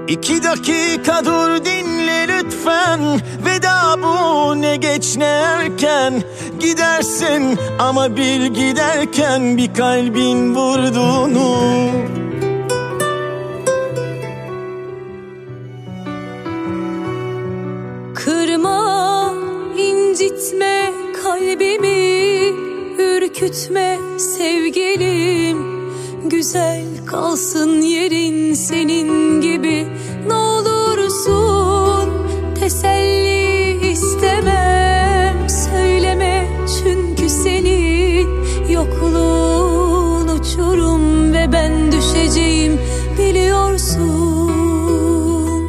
İki dakika dur dinle lütfen. Veda bu, ne geç ne erken. Gidersin ama bil giderken bir kalbin vurduğunu. Kırma, incitme kalbimi, ürkütme sevgilim. Güzel kalsın yerin senin gibi, ne olursun teselli istemem. Söyleme çünkü senin yokluğun uçurum ve ben düşeceğim biliyorsun.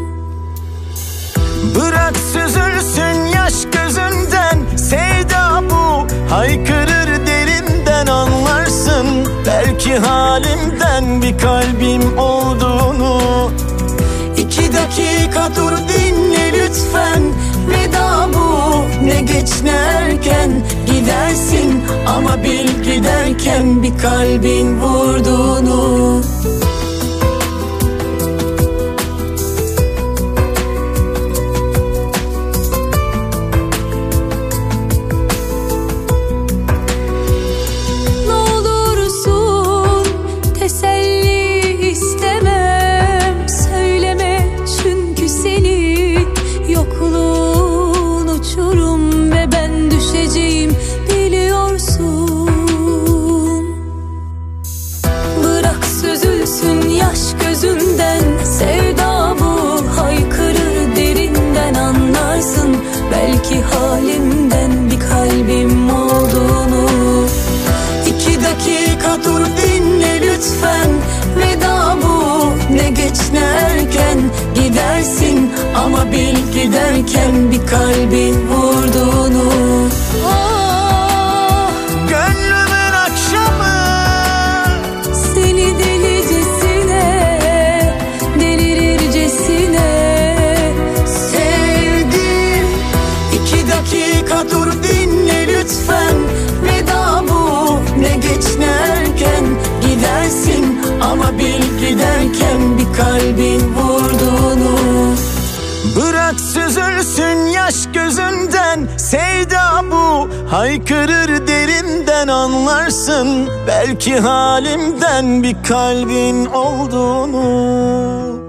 Bırak süzülsün yaş gözünden, sevda bu haykırır derinden, anlarsın belki halimden bir kalbim olduğunu. İki dakika dur dinle lütfen. Veda bu, ne geç ne erken. Gidersin ama bil giderken bir kalbin vurduğunu. Sevda bu haykırır derinden, anlarsın belki halimden bir kalbim olduğunu. İki dakika dur dinle lütfen. Veda bu, ne geç ne erken. Gidersin ama bil giderken bir kalbin vurduğunu. Gönlümün akşamı seni sevdim. İki dakika dur dinle lütfen. Veda bu, ne geç ne erken. Gidersin ama bil giderken bir kalbin vurduğunu. Bırak süzülsün yaş gözünden, sevda bu haykırır derinden, anlarsın belki halimden bir kalbin olduğunu.